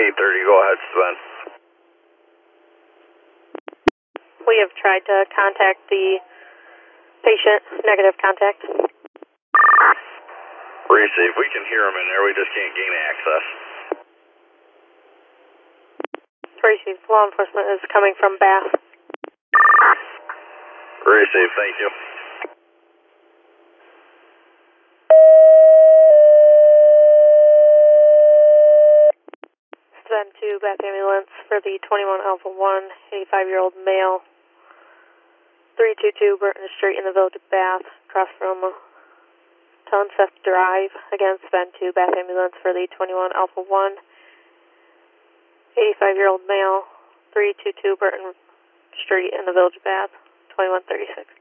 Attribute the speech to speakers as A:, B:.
A: 8:30, go ahead, Sven.
B: We have tried to contact the patient, negative contact.
A: Receive, we can hear him in there, we just can't gain access.
B: Receive, law enforcement is coming from Bath.
A: Receive, thank you.
B: Sven to Bath Ambulance for the 21 Alpha 1, 85-year-old male. 322 Burton Street in the village of Bath, across from Tunseth Drive. Again, Sven to Bath Ambulance for the 21 Alpha 1, 85-year-old male. 322 Burton Street in the village of Bath, 2136.